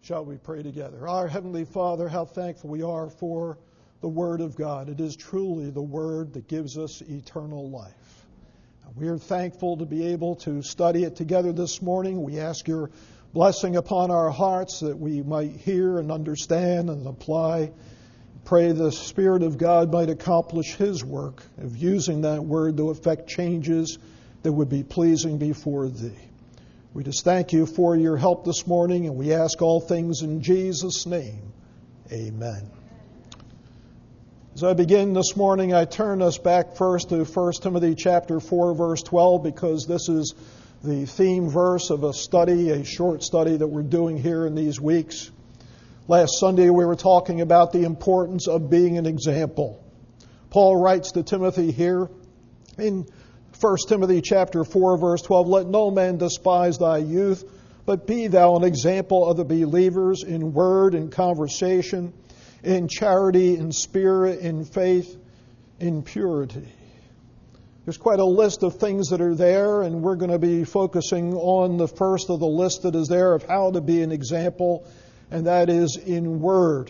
Shall we pray together? Our Heavenly Father, how thankful we are for the Word of God. It is truly the Word that gives us eternal life. We are thankful to be able to study it together this morning. We ask your blessing upon our hearts that we might hear and understand and apply. Pray the Spirit of God might accomplish His work of using that Word to effect changes that would be pleasing before Thee. We just thank you for your help this morning, and we ask all things in Jesus' name. Amen. As I begin this morning, I turn us back first to 1 Timothy chapter 4, verse 12, because this is the theme verse of a study, a short study that we're doing here in these weeks. Last Sunday, we were talking about the importance of being an example. Paul writes to Timothy here in 1 Timothy chapter 4, verse 12, "Let no man despise thy youth, but be thou an example of the believers in word and conversation, in charity, in spirit, in faith, in purity." There's quite a list of things that are there, and we're going to be focusing on the first of the list that is there of how to be an example, and that is in word.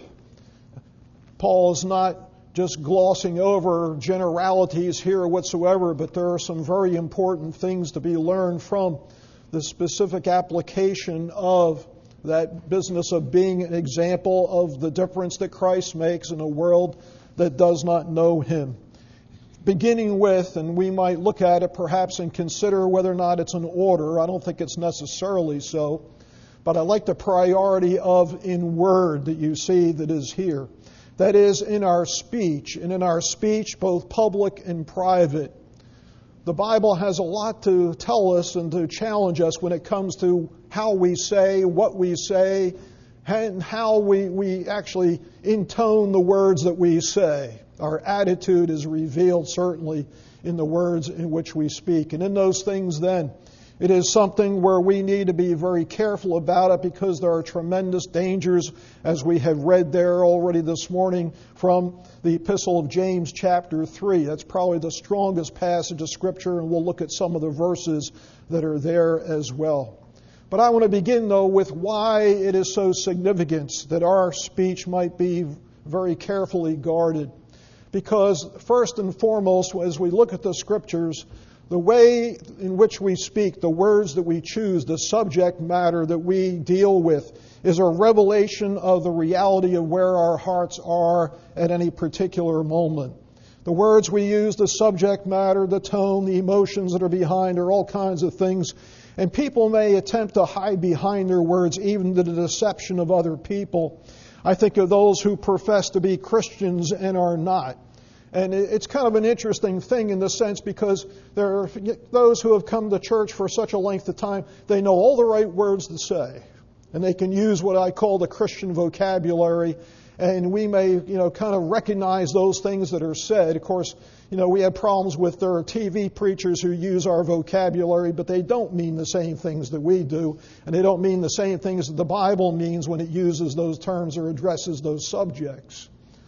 Paul is not just glossing over generalities here whatsoever, but there are some very important things to be learned from the specific application of that business of being an example of the difference that Christ makes in a world that does not know Him. Beginning with, and we might look at it perhaps and consider whether or not it's an order. I don't think it's necessarily so, but I like the priority of in word that you see that is here. That is, in our speech, and in our speech, both public and private. The Bible has a lot to tell us and to challenge us when it comes to how we say, what we say, and how we actually intone the words that we say. Our attitude is revealed certainly in the words in which we speak. And in those things then, it is something where we need to be very careful about it because there are tremendous dangers, as we have read there already this morning from the Epistle of James chapter 3. That's probably the strongest passage of Scripture, and we'll look at some of the verses that are there as well. But I want to begin, though, with why it is so significant that our speech might be very carefully guarded. Because first and foremost, as we look at the Scriptures, the way in which we speak, the words that we choose, the subject matter that we deal with is a revelation of the reality of where our hearts are at any particular moment. The words we use, the subject matter, the tone, the emotions that are behind are all kinds of things. And people may attempt to hide behind their words, even to the deception of other people. I think of those who profess to be Christians and are not. And it's kind of an interesting thing in the sense because there are those who have come to church for such a length of time, they know all the right words to say. And they can use what I call the Christian vocabulary. And we may, kind of recognize those things that are said. Of course, we have problems with there are TV preachers who use our vocabulary, but they don't mean the same things that we do. And they don't mean the same things that the Bible means when it uses those terms or addresses those subjects.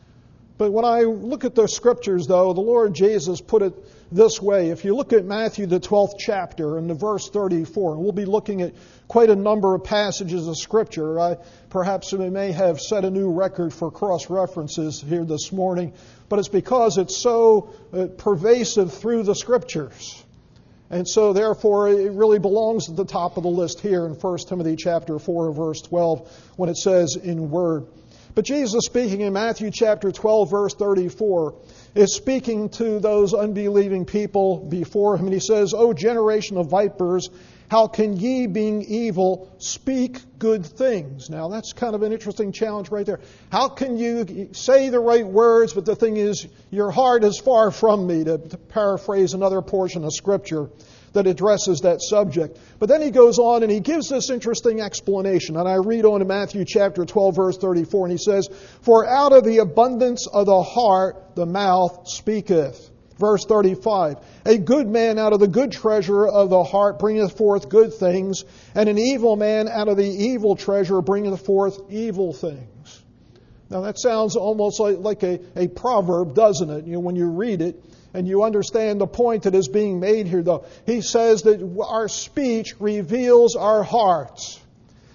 But when I look at the Scriptures, though, the Lord Jesus put it this way. If you look at Matthew, the 12th chapter, and the verse 34, and we'll be looking at quite a number of passages of Scripture. Perhaps we may have set a new record for cross-references here this morning, but it's because it's so pervasive through the Scriptures. And so, therefore, it really belongs at the top of the list here in 1 Timothy chapter 4, verse 12, when it says, in word. But Jesus, speaking in Matthew chapter 12, verse 34, is speaking to those unbelieving people before him. And he says, "O generation of vipers, how can ye, being evil, speak good things?" Now, that's kind of an interesting challenge right there. How can you say the right words, but the thing is, your heart is far from me, to paraphrase another portion of Scripture that addresses that subject. But then he goes on and he gives this interesting explanation. And I read on in Matthew chapter 12, verse 34, and he says, "For out of the abundance of the heart the mouth speaketh." Verse 35, "A good man out of the good treasure of the heart bringeth forth good things, and an evil man out of the evil treasure bringeth forth evil things." Now that sounds almost like a proverb, doesn't it? When you read it, and you understand the point that is being made here, though. He says that our speech reveals our hearts.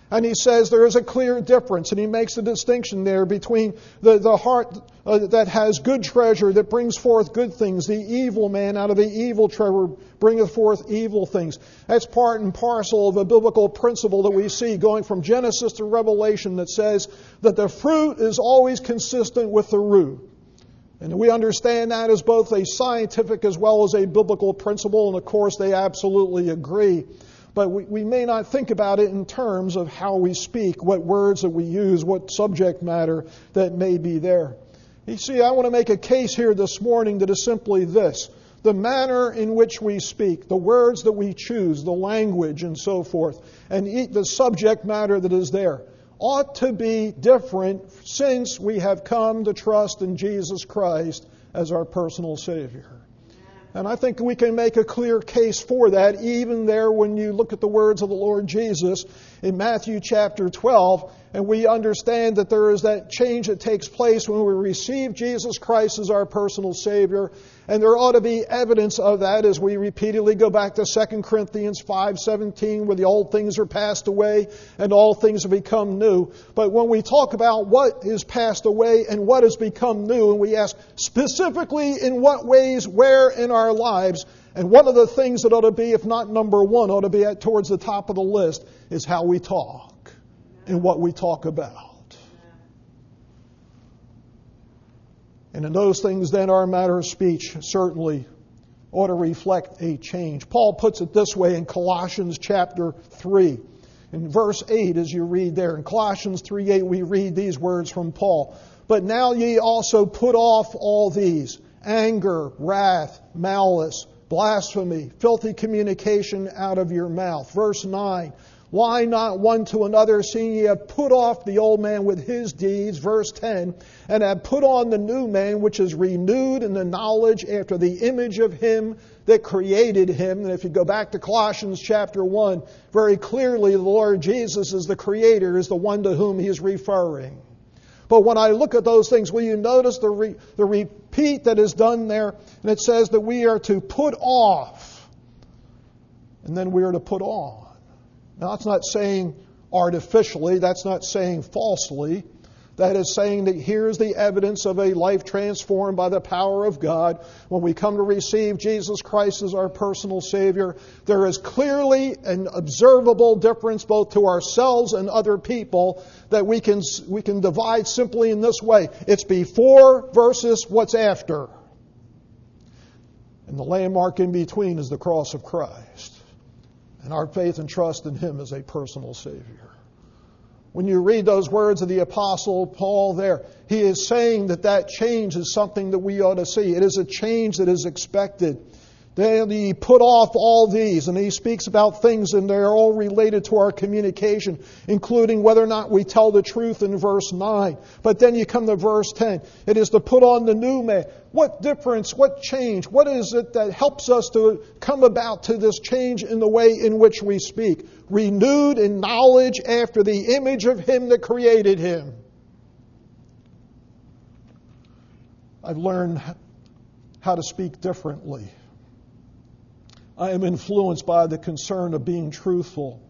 And he says there is a clear difference, and he makes a distinction there between the heart that has good treasure, that brings forth good things. The evil man out of the evil treasure bringeth forth evil things. That's part and parcel of a biblical principle that we see going from Genesis to Revelation that says that the fruit is always consistent with the root. And we understand that as both a scientific as well as a biblical principle, and of course they absolutely agree. But we may not think about it in terms of how we speak, what words that we use, what subject matter that may be there. You see, I want to make a case here this morning that is simply this. The manner in which we speak, the words that we choose, the language and so forth, and the subject matter that is there, ought to be different since we have come to trust in Jesus Christ as our personal Savior. And I think we can make a clear case for that, even there when you look at the words of the Lord Jesus in Matthew chapter 12, and we understand that there is that change that takes place when we receive Jesus Christ as our personal Savior. And there ought to be evidence of that as we repeatedly go back to 2 Corinthians 5:17, where the old things are passed away and all things have become new. But when we talk about what is passed away and what has become new, and we ask specifically in what ways, where in our lives, and one of the things that ought to be, if not number one, ought to be towards the top of the list, is how we talk and what we talk about. And in those things, then, our matter of speech certainly ought to reflect a change. Paul puts it this way in Colossians chapter 3. In verse 8, as you read there, in Colossians 3:8, we read these words from Paul. But now ye also put off all these: anger, wrath, malice, blasphemy, filthy communication out of your mouth. Verse 9. Lie not one to another, seeing ye have put off the old man with his deeds. Verse 10, and have put on the new man, which is renewed in the knowledge after the image of him that created him. And if you go back to Colossians chapter 1, very clearly the Lord Jesus is the creator, is the one to whom he is referring. But when I look at those things, will you notice the repeat that is done there? And it says that we are to put off, and then we are to put on. Now, that's not saying artificially. That's not saying falsely. That is saying that here's the evidence of a life transformed by the power of God. When we come to receive Jesus Christ as our personal Savior, there is clearly an observable difference both to ourselves and other people that we can divide simply in this way. It's before versus what's after. And the landmark in between is the cross of Christ. And our faith and trust in Him as a personal Savior. When you read those words of the Apostle Paul there, he is saying that change is something that we ought to see. It is a change that is expected. Then he put off all these, and he speaks about things, and they're all related to our communication, including whether or not we tell the truth in verse 9. But then you come to verse 10. It is to put on the new man. What difference, what change, what is it that helps us to come about to this change in the way in which we speak? Renewed in knowledge after the image of Him that created him. I've learned how to speak differently. I am influenced by the concern of being truthful.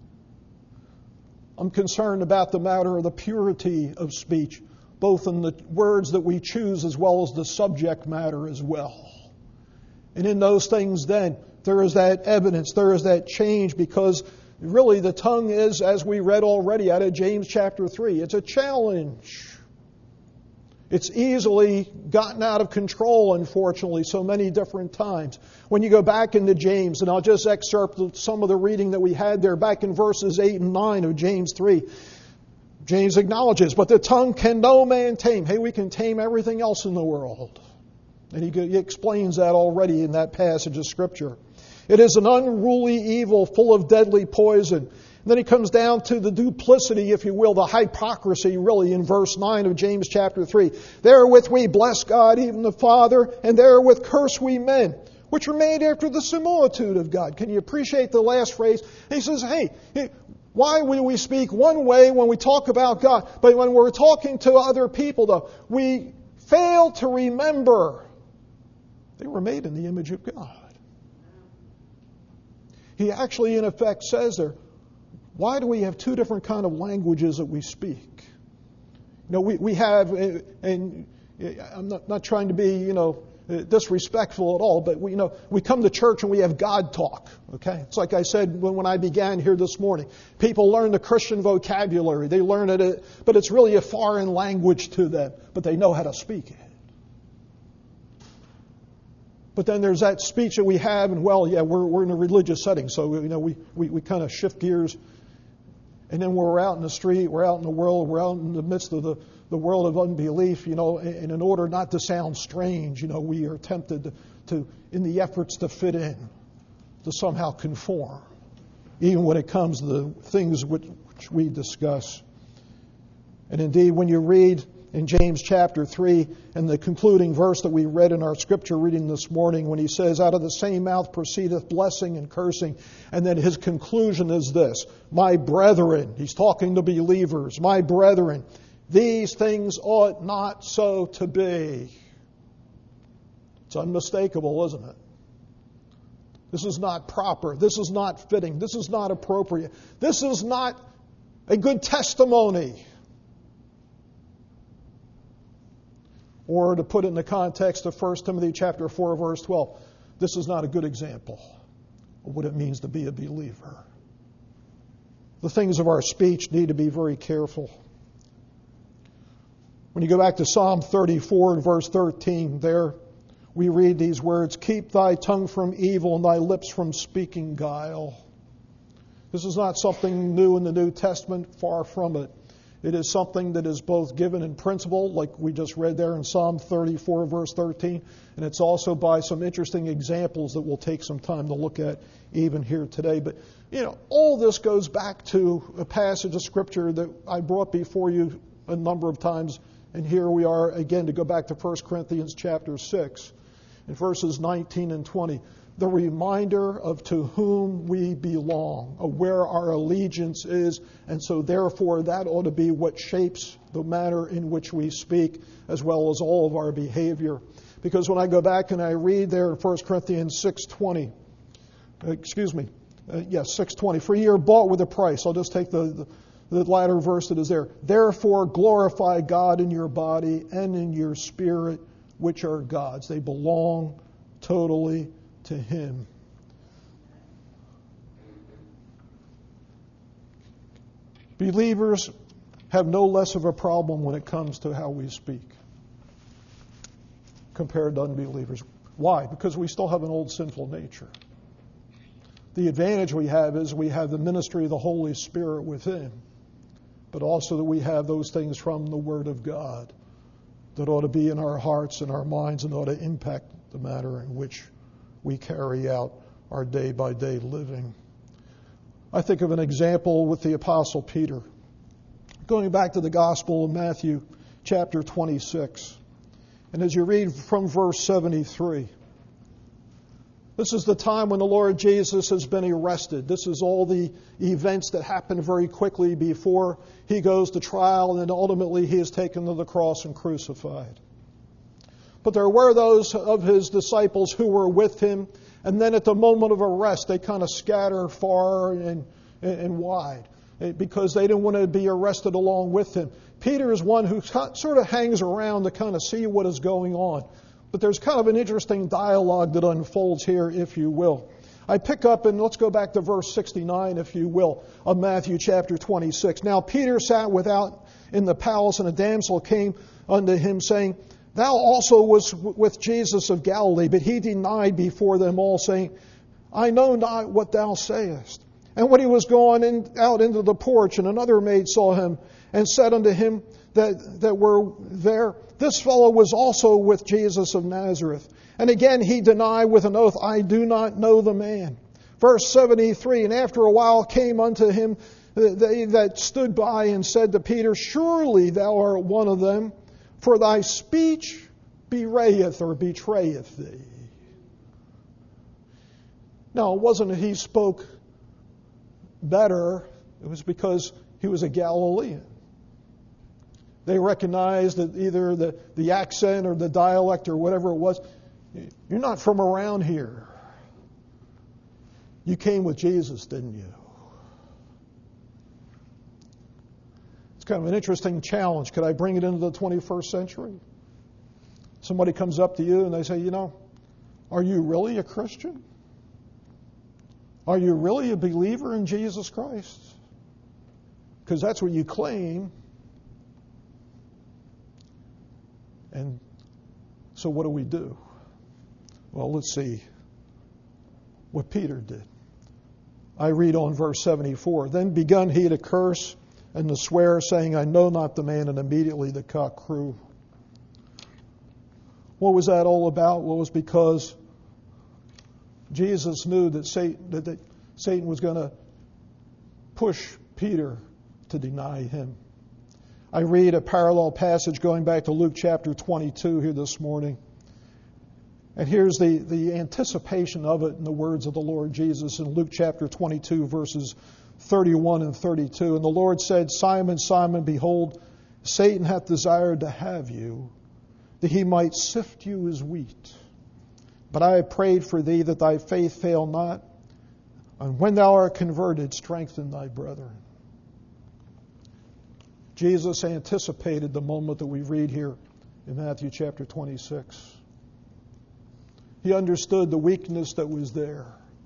I'm concerned about the matter of the purity of speech, both in the words that we choose as well as the subject matter as well. And in those things then, there is that evidence, there is that change, because really the tongue is, as we read already out of James chapter 3, it's a challenge. It's easily gotten out of control, unfortunately, so many different times. When you go back into James, and I'll just excerpt some of the reading that we had there back in verses 8 and 9 of James 3. James acknowledges, but the tongue can no man tame. Hey, we can tame everything else in the world. And he explains that already in that passage of Scripture. It is an unruly evil full of deadly poison. And then he comes down to the duplicity, if you will, the hypocrisy, really, in verse 9 of James chapter 3. Therewith we bless God, even the Father, and therewith curse we men, which are made after the similitude of God. Can you appreciate the last phrase? He says, hey, why will we speak one way when we talk about God? But when we're talking to other people, though, we fail to remember they were made in the image of God. He actually, in effect, says there, Why do we have two different kind of languages that we speak? We have, and I'm not trying to be, disrespectful at all, but we come to church and we have God talk. Okay, it's like I said when I began here this morning. People learn the Christian vocabulary. They learn it, but it's really a foreign language to them. But they know how to speak it. But then there's that speech that we have, and we're in a religious setting, so we kind of shift gears. And then we're out in the street, we're out in the world, we're out in the midst of the world of unbelief, and in order not to sound strange, we are tempted to, in the efforts to fit in, to somehow conform, even when it comes to the things which we discuss. And indeed, when you read in James chapter 3 and the concluding verse that we read in our scripture reading this morning, when he says, out of the same mouth proceedeth blessing and cursing, and then his conclusion is this: my brethren, he's talking to believers, my brethren, these things ought not so to be. It's unmistakable, isn't it? This is not proper. This is not fitting. This is not appropriate. This is not a good testimony. Or to put it in the context of 1 Timothy chapter 4, verse 12, this is not a good example of what it means to be a believer. The things of our speech need to be very careful. When you go back to Psalm 34 and verse 13, there we read these words, keep thy tongue from evil and thy lips from speaking guile. This is not something new in the New Testament, far from it. It is something that is both given in principle, like we just read there in Psalm 34, verse 13, and it's also by some interesting examples that we'll take some time to look at even here today. But, all this goes back to a passage of Scripture that I brought before you a number of times, and here we are again to go back to 1 Corinthians chapter 6, in verses 19 and 20. The reminder of to whom we belong, of where our allegiance is, and so therefore that ought to be what shapes the manner in which we speak, as well as all of our behavior. Because when I go back and I read there in 1 Corinthians 6:20, 6:20, for ye are bought with a price. I'll just take the latter verse that is there. Therefore glorify God in your body and in your spirit, which are God's. They belong totally to Him. Believers have no less of a problem when it comes to how we speak compared to unbelievers. Why? Because we still have an old sinful nature. The advantage we have is we have the ministry of the Holy Spirit within, but also that we have those things from the Word of God that ought to be in our hearts and our minds and ought to impact the manner in which we carry out our day-by-day living. I think of an example with the Apostle Peter. Going back to the Gospel of Matthew, chapter 26. And as you read from verse 73, this is the time when the Lord Jesus has been arrested. This is all the events that happen very quickly before He goes to trial, and then ultimately He is taken to the cross and crucified. But there were those of His disciples who were with Him, and then at the moment of arrest, they kind of scatter far and wide because they didn't want to be arrested along with Him. Peter is one who sort of hangs around to kind of see what is going on. But there's kind of an interesting dialogue that unfolds here, if you will. I pick up, and let's go back to verse 69, if you will, of Matthew chapter 26. Now Peter sat without in the palace, and a damsel came unto him, saying, Thou also was with Jesus of Galilee. But he denied before them all, saying, I know not what thou sayest. And when he was gone out into the porch, and another maid saw him, and said unto him that were there, This fellow was also with Jesus of Nazareth. And again he denied with an oath, I do not know the man. Verse 73, And after a while came unto him they that stood by, and said to Peter, Surely thou art one of them, for thy speech bewrayeth or betrayeth thee. Now, it wasn't that he spoke better. It was because he was a Galilean. They recognized that either the accent or the dialect or whatever it was, you're not from around here. You came with Jesus, didn't you? It's kind of an interesting challenge. Could I bring it into the 21st century? Somebody comes up to you and they say, are you really a Christian? Are you really a believer in Jesus Christ? Because that's what you claim. And so what do? Well, let's see what Peter did. I read on verse 74. Then begun he to curse and to swear, saying, I know not the man, and immediately the cock crew. What was that all about? Well, it was because Jesus knew that Satan was going to push Peter to deny him. I read a parallel passage going back to Luke chapter 22 here this morning. And here's the anticipation of it in the words of the Lord Jesus in Luke chapter 22, verses 31 and 32. And the Lord said, Simon, Simon, behold, Satan hath desired to have you, that he might sift you as wheat. But I have prayed for thee that thy faith fail not. And when thou art converted, strengthen thy brethren. Jesus anticipated the moment that we read here in Matthew chapter 26. He understood the weakness that was there.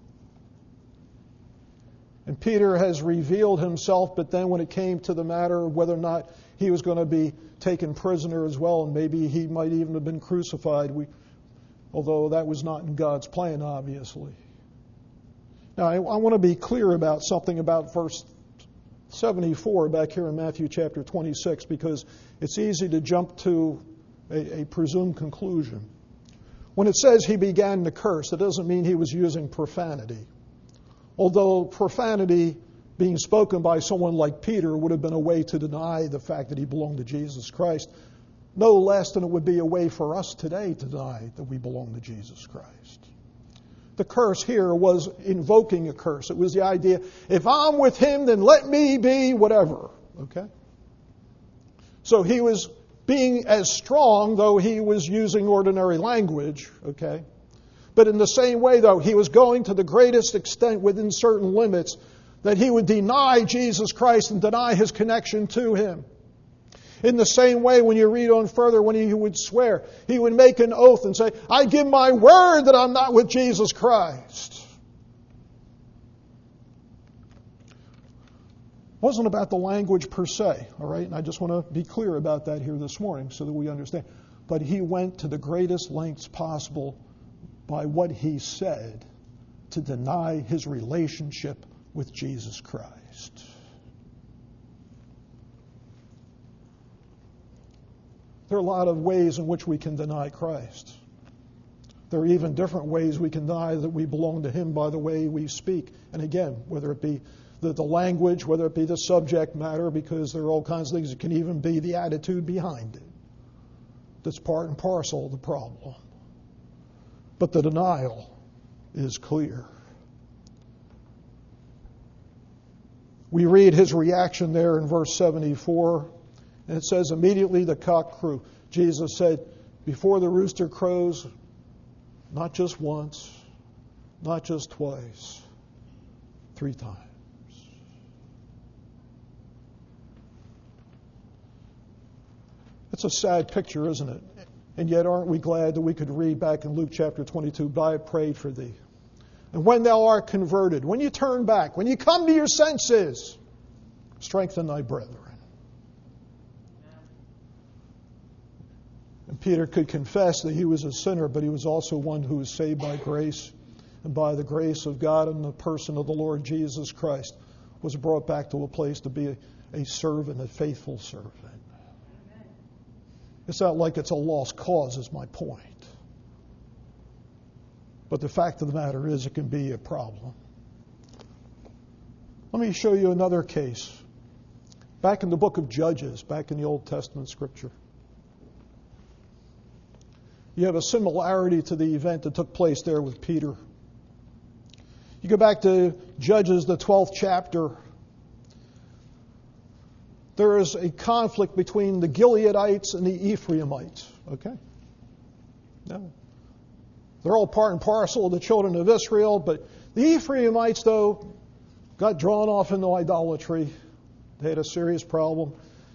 And Peter has revealed himself, but then when it came to the matter of whether or not he was going to be taken prisoner as well, and maybe he might even have been crucified, although that was not in God's plan, obviously. Now, I want to be clear about something about verse 74 back here in Matthew chapter 26, because it's easy to jump to a presumed conclusion. When it says he began to curse, it doesn't mean he was using profanity. Although profanity being spoken by someone like Peter would have been a way to deny the fact that he belonged to Jesus Christ, no less than it would be a way for us today to deny that we belong to Jesus Christ. The curse here was invoking a curse. It was the idea, if I'm with him, then let me be whatever. Okay? So he was being as strong, though he was using ordinary language. Okay? But in the same way, though, he was going to the greatest extent within certain limits that he would deny Jesus Christ and deny his connection to him. In the same way, when you read on further, when he would swear, he would make an oath and say, I give my word that I'm not with Jesus Christ. It wasn't about the language per se, all right? And I just want to be clear about that here this morning so that we understand. But he went to the greatest lengths possible by what he said to deny his relationship with Jesus Christ. There are a lot of ways in which we can deny Christ. There are even different ways we can deny that we belong to him by the way we speak. And again, whether it be the language, whether it be the subject matter, because there are all kinds of things. It can even be the attitude behind it. That's part and parcel of the problem. But the denial is clear. We read his reaction there in verse 74. And it says, immediately the cock crew. Jesus said, before the rooster crows, not just once, not just twice, 3 times. It's a sad picture, isn't it? And yet aren't we glad that we could read back in Luke chapter 22, but I have prayed for thee. And when thou art converted, when you turn back, when you come to your senses, strengthen thy brethren. And Peter could confess that he was a sinner, but he was also one who was saved by grace. And by the grace of God and the person of the Lord Jesus Christ was brought back to a place to be a servant, a faithful servant. Amen. It's not like it's a lost cause, is my point. But the fact of the matter is it can be a problem. Let me show you another case. Back in the book of Judges, back in the Old Testament scripture. You have a similarity to the event that took place there with Peter. You go back to Judges, the 12th chapter. There is a conflict between the Gileadites and the Ephraimites. Okay? No. They're all part and parcel of the children of Israel, but the Ephraimites, though, got drawn off into idolatry. They had a serious problem.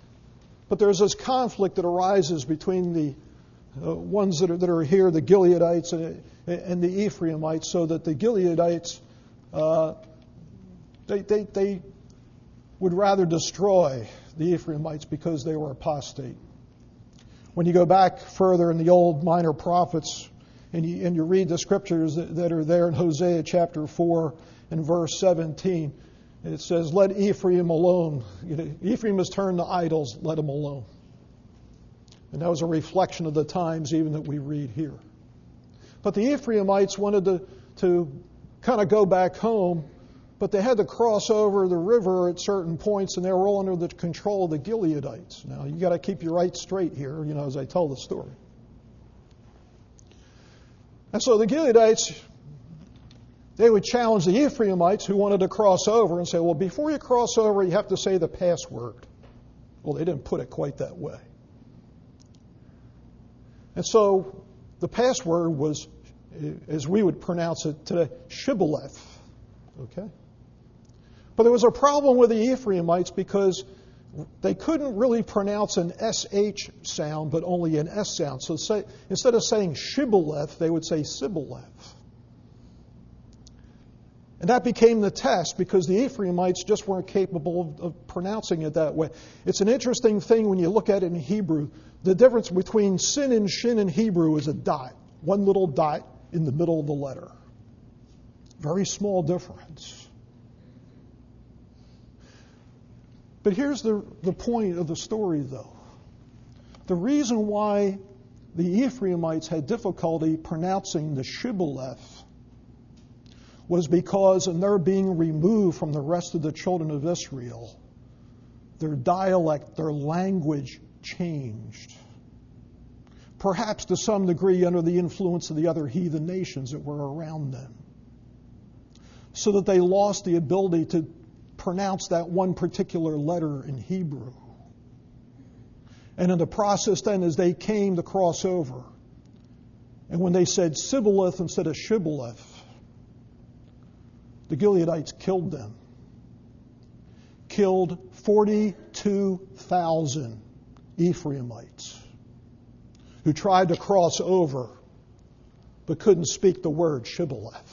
But there's this conflict that arises between the ones that are here, the Gileadites and the Ephraimites, so that the Gileadites, they would rather destroy the Ephraimites because they were apostate. When you go back further in the old minor prophets and you read the scriptures that are there in Hosea chapter 4 and verse 17, it says, let Ephraim alone. Ephraim has turned to idols, let him alone. And that was a reflection of the times even that we read here. But the Ephraimites wanted to kind of go back home, but they had to cross over the river at certain points, and they were all under the control of the Gileadites. Now, you got to keep your right straight here, as I tell the story. And so the Gileadites, they would challenge the Ephraimites who wanted to cross over and say, well, before you cross over, you have to say the password. Well, they didn't put it quite that way. And so the password was, as we would pronounce it today, shibboleth. Okay? But there was a problem with the Ephraimites because they couldn't really pronounce an SH sound, but only an S sound. So instead of saying shibboleth, they would say sibboleth. And that became the test because the Ephraimites just weren't capable of pronouncing it that way. It's an interesting thing when you look at it in Hebrew. The difference between sin and shin in Hebrew is a dot. One little dot in the middle of the letter. Very small difference. But here's the point of the story, though. The reason why the Ephraimites had difficulty pronouncing the shibboleth was because in their being removed from the rest of the children of Israel, their dialect, their language changed. Perhaps to some degree under the influence of the other heathen nations that were around them. So that they lost the ability to pronounce that one particular letter in Hebrew. And in the process then, as they came to cross over, and when they said sibboleth instead of shibboleth, the Gileadites killed them. Killed 42,000 Ephraimites who tried to cross over but couldn't speak the word shibboleth.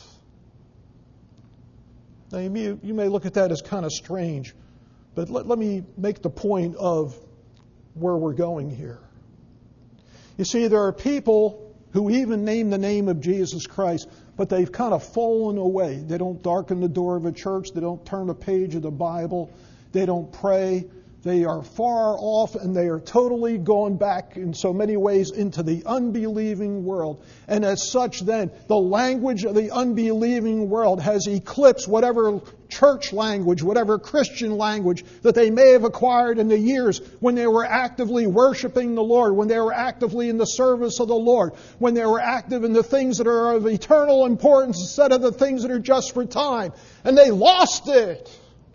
Now, you may look at that as kind of strange, but let me make the point of where we're going here. You see, there are people who even name the name of Jesus Christ, but they've kind of fallen away. They don't darken the door of a church. They don't turn a page of the Bible. They don't pray. They are far off, and they are totally gone back in so many ways into the unbelieving world. And as such then, the language of the unbelieving world has eclipsed whatever church language, whatever Christian language that they may have acquired in the years when they were actively worshiping the Lord, when they were actively in the service of the Lord, when they were active in the things that are of eternal importance instead of the things that are just for time. And they lost it.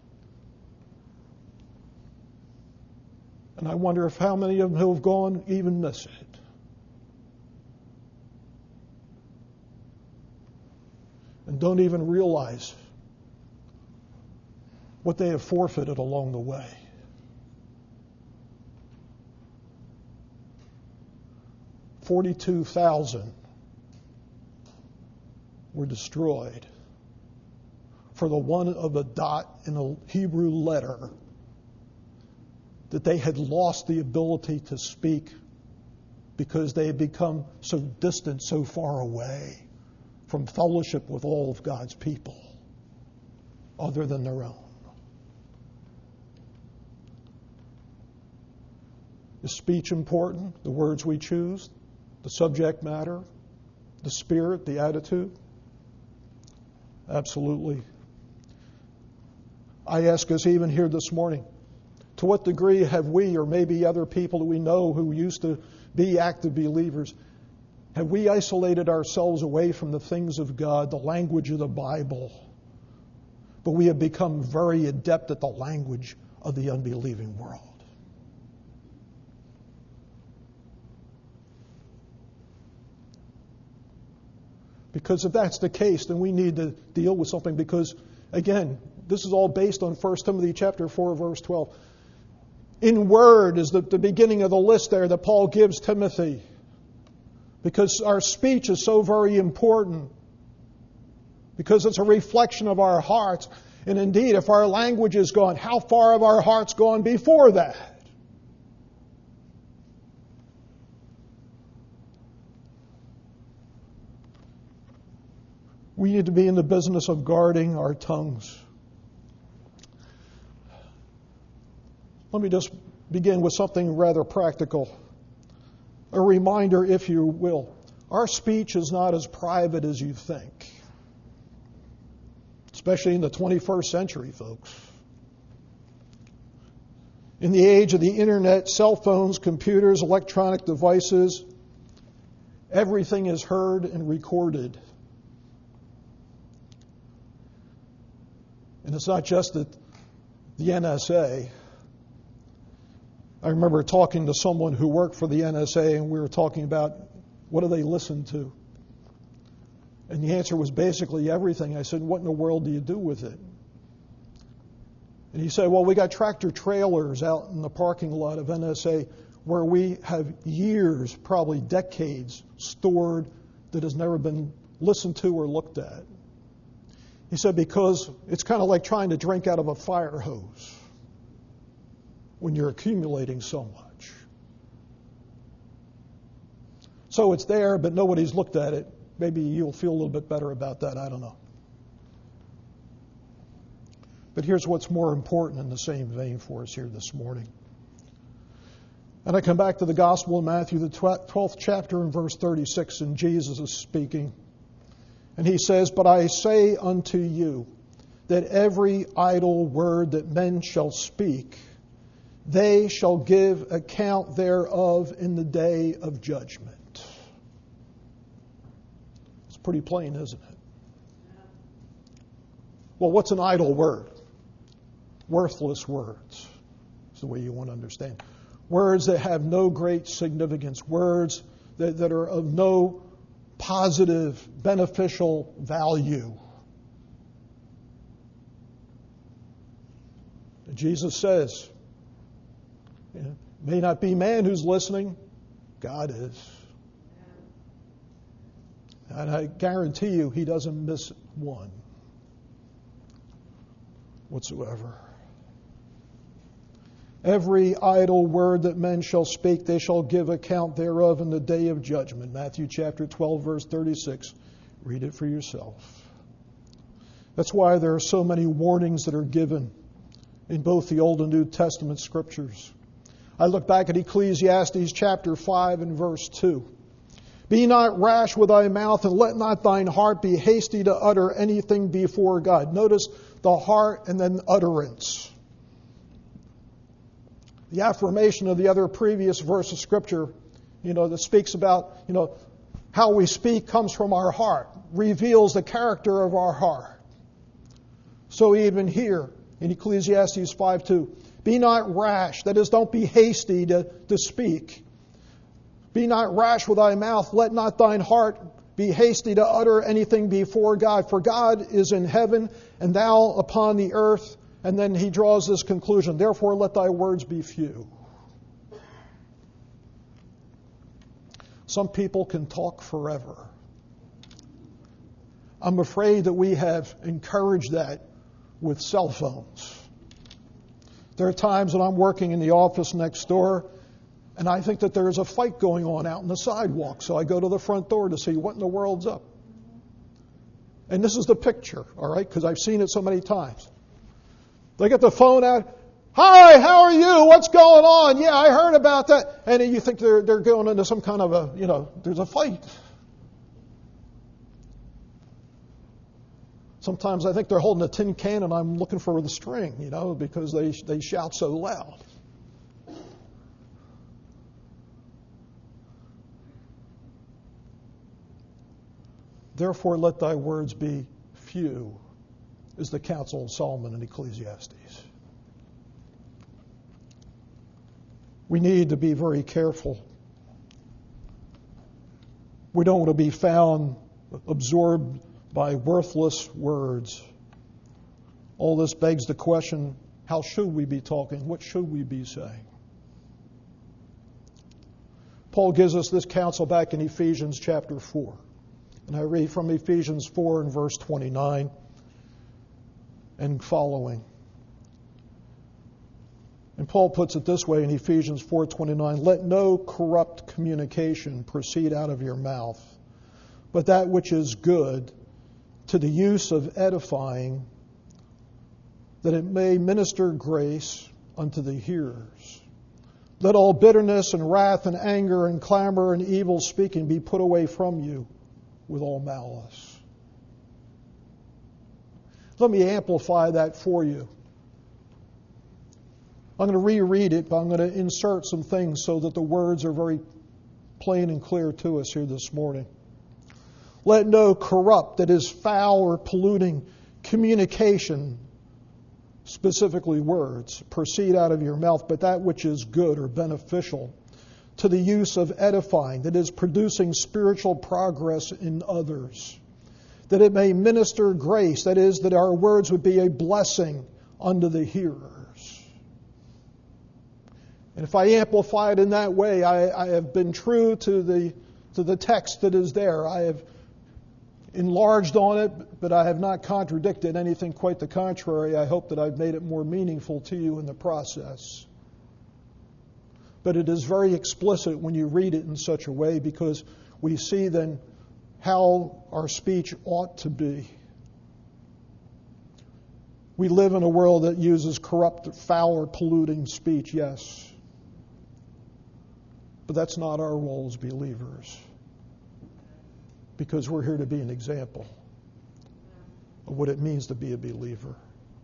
And I wonder if how many of them who have gone even miss it. And don't even realize what they have forfeited along the way. $42,000 were destroyed for the one of a dot in a Hebrew letter that they had lost the ability to speak because they had become so distant, so far away from fellowship with all of God's people other than their own. Is speech important? The words we choose? The subject matter? The spirit? The attitude? Absolutely. I ask us even here this morning, to what degree have we, or maybe other people that we know who used to be active believers, have we isolated ourselves away from the things of God, the language of the Bible, but we have become very adept at the language of the unbelieving world? Because if that's the case, then we need to deal with something because, again, this is all based on 1 Timothy chapter 4, verse 12. In word is the beginning of the list there that Paul gives Timothy. Because our speech is so very important. Because it's a reflection of our hearts. And indeed, if our language is gone, how far have our hearts gone before that? We need to be in the business of guarding our tongues. Let me just begin with something rather practical. A reminder, if you will. Our speech is not as private as you think. Especially in the 21st century, folks. In the age of the internet, cell phones, computers, electronic devices, everything is heard and recorded. And it's not just that the NSA. I remember talking to someone who worked for the NSA, and we were talking about what do they listen to. And the answer was basically everything. I said, what in the world do you do with it? And he said, well, we got tractor trailers out in the parking lot of NSA where we have years, probably decades, stored that has never been listened to or looked at. He said, because it's kind of like trying to drink out of a fire hose when you're accumulating so much. So it's there, but nobody's looked at it. Maybe you'll feel a little bit better about that. I don't know. But here's what's more important in the same vein for us here this morning. And I come back to the Gospel of Matthew, the 12th chapter and verse 36, and Jesus is speaking. And he says, but I say unto you that every idle word that men shall speak, they shall give account thereof in the day of judgment. It's pretty plain, isn't it? Well, what's an idle word? Worthless words is the way you want to understand. Words that have no great significance. Words that are of no positive, beneficial value. And Jesus says, it may not be man who's listening, God is. And I guarantee you, he doesn't miss one whatsoever. Every idle word that men shall speak, they shall give account thereof in the day of judgment. Matthew chapter 12, verse 36. Read it for yourself. That's why there are so many warnings that are given in both the Old and New Testament scriptures. I look back at Ecclesiastes chapter 5 and verse 2. Be not rash with thy mouth, and let not thine heart be hasty to utter anything before God. Notice the heart and then utterance. The affirmation of the other previous verse of Scripture, that speaks about, how we speak comes from our heart, reveals the character of our heart. So even here in Ecclesiastes 5:2, be not rash, that is, don't be hasty to speak. Be not rash with thy mouth, let not thine heart be hasty to utter anything before God. For God is in heaven, and thou upon the earth. And then he draws this conclusion, therefore let thy words be few. Some people can talk forever. I'm afraid that we have encouraged that with cell phones. There are times when I'm working in the office next door, and I think that there is a fight going on out in the sidewalk. So I go to the front door to see what in the world's up. And this is the picture, all right, because I've seen it so many times. They get the phone out. Hi, how are you? What's going on? Yeah, I heard about that. And you think they're going into some kind of there's a fight. Sometimes I think they're holding a tin can and I'm looking for the string, because they shout so loud. Therefore, let thy words be few, is the counsel of Solomon in Ecclesiastes. We need to be very careful. We don't want to be found absorbed by worthless words. All this begs the question, How should we be talking? What should we be saying? Paul gives us this counsel back in Ephesians chapter 4. And I read from Ephesians 4 and verse 29 and following. And Paul puts it this way in Ephesians 4:29, "Let no corrupt communication proceed out of your mouth, but that which is good to the use of edifying, that it may minister grace unto the hearers. Let all bitterness and wrath and anger and clamor and evil speaking be put away from you with all malice." Let me amplify that for you. I'm going to reread it, but I'm going to insert some things so that the words are very plain and clear to us here this morning. Let no corrupt, that is foul or polluting communication, specifically words, proceed out of your mouth, but that which is good or beneficial to the use of edifying, that is producing spiritual progress in others, that it may minister grace, that is, that our words would be a blessing unto the hearers. And if I amplify it in that way, I have been true to the text that is there. I have enlarged on it, but I have not contradicted anything, quite the contrary. I hope that I've made it more meaningful to you in the process. But it is very explicit when you read it in such a way, because we see then how our speech ought to be. We live in a world that uses corrupt, foul, or polluting speech, yes. But that's not our role as believers, because we're here to be an example of what it means to be a believer.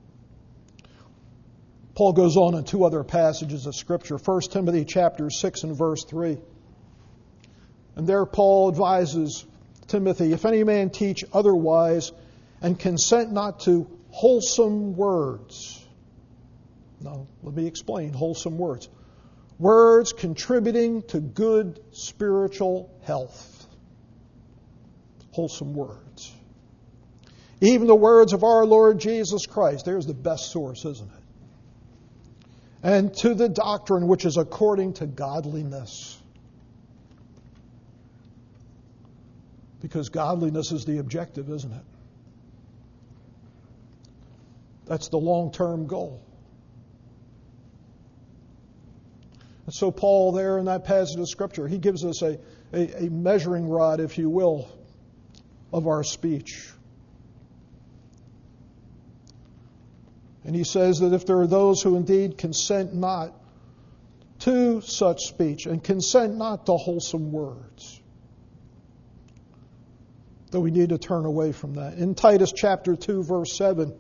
Paul goes on in two other passages of Scripture. 1 Timothy chapter 6 and verse 3. And there Paul advises Timothy, "If any man teach otherwise and consent not to wholesome words." Now, let me explain wholesome words. Words contributing to good spiritual health. Wholesome words. Even the words of our Lord Jesus Christ. There's the best source, isn't it? And to the doctrine which is according to godliness. Because godliness is the objective, isn't it? That's the long-term goal. And so Paul there in that passage of Scripture, he gives us a measuring rod, if you will, of our speech. And he says that if there are those who indeed consent not to such speech and consent not to wholesome words, that we need to turn away from that. In Titus chapter 2, verse 7,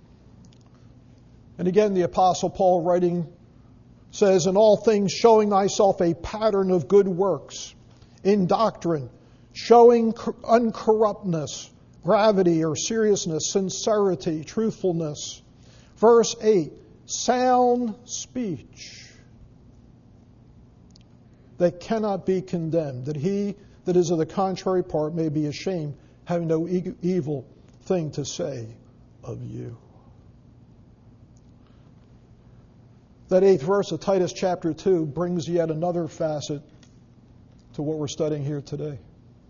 and again the Apostle Paul writing says, "In all things showing thyself a pattern of good works, in doctrine, showing uncorruptness, gravity or seriousness, sincerity, truthfulness." Verse 8, "sound speech that cannot be condemned, that he that is of the contrary part may be ashamed, having no evil thing to say of you." That 8th verse of Titus chapter 2 brings yet another facet to what we're studying here today.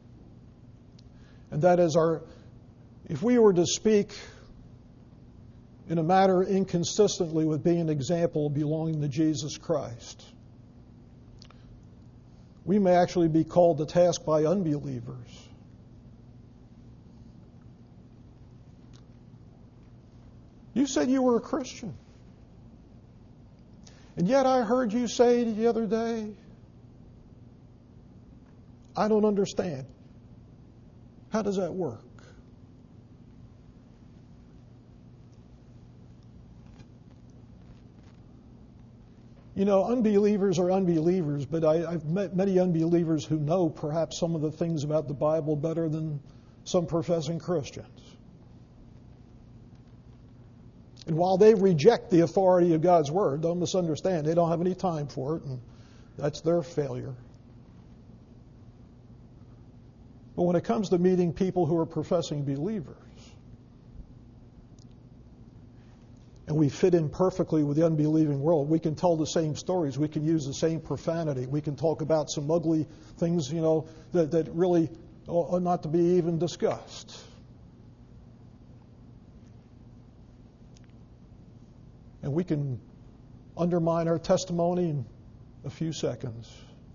And that is if we were to speak in a manner inconsistently with being an example belonging to Jesus Christ, we may actually be called to task by unbelievers. You said you were a Christian. And yet I heard you say the other day, "I don't understand." How does that work? You know, unbelievers are unbelievers, but I've met many unbelievers who know perhaps some of the things about the Bible better than some professing Christians. And while they reject the authority of God's Word, don't misunderstand, they don't have any time for it, and that's their failure. But when it comes to meeting people who are professing believers, and we fit in perfectly with the unbelieving world. We can tell the same stories. We can use the same profanity. We can talk about some ugly things, that really are not to be even discussed. And we can undermine our testimony in a few seconds.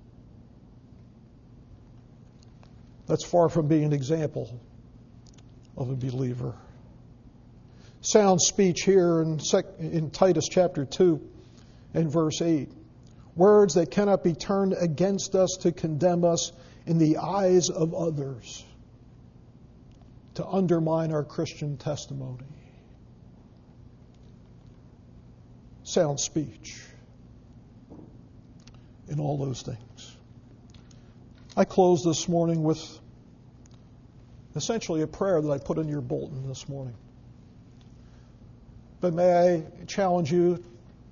That's far from being an example of a believer. Sound speech here in Titus chapter 2 and verse 8. Words that cannot be turned against us to condemn us in the eyes of others, to undermine our Christian testimony. Sound speech in all those things. I close this morning with essentially a prayer that I put in your bulletin this morning. But may I challenge you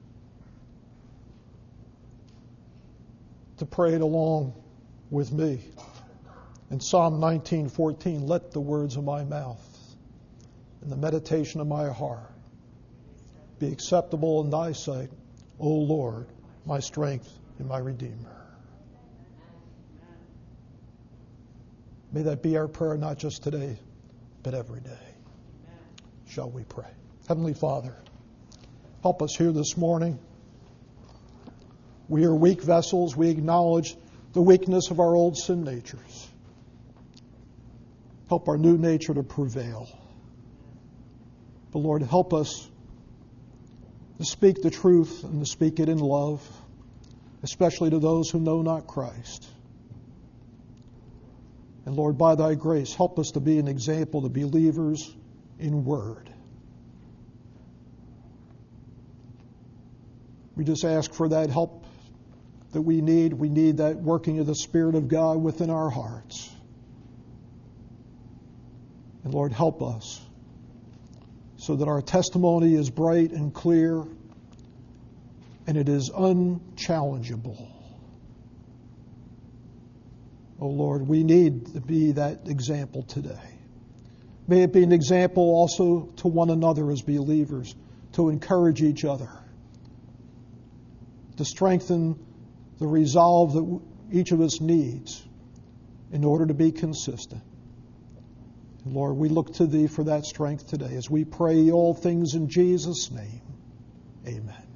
to pray it along with me. In Psalm 19:14, let the words of my mouth and the meditation of my heart be acceptable in thy sight, O Lord, my strength and my Redeemer. May that be our prayer, not just today, but every day. Shall we pray? Heavenly Father, help us here this morning. We are weak vessels. We acknowledge the weakness of our old sin natures. Help our new nature to prevail. But Lord, help us to speak the truth and to speak it in love, especially to those who know not Christ. And Lord, by thy grace, help us to be an example to believers in word. We just ask for that help that we need. We need that working of the Spirit of God within our hearts. And Lord, help us so that our testimony is bright and clear and it is unchallengeable. Oh Lord, we need to be that example today. May it be an example also to one another as believers, to encourage each other, to strengthen the resolve that each of us needs in order to be consistent. And Lord, we look to Thee for that strength today as we pray all things in Jesus' name. Amen.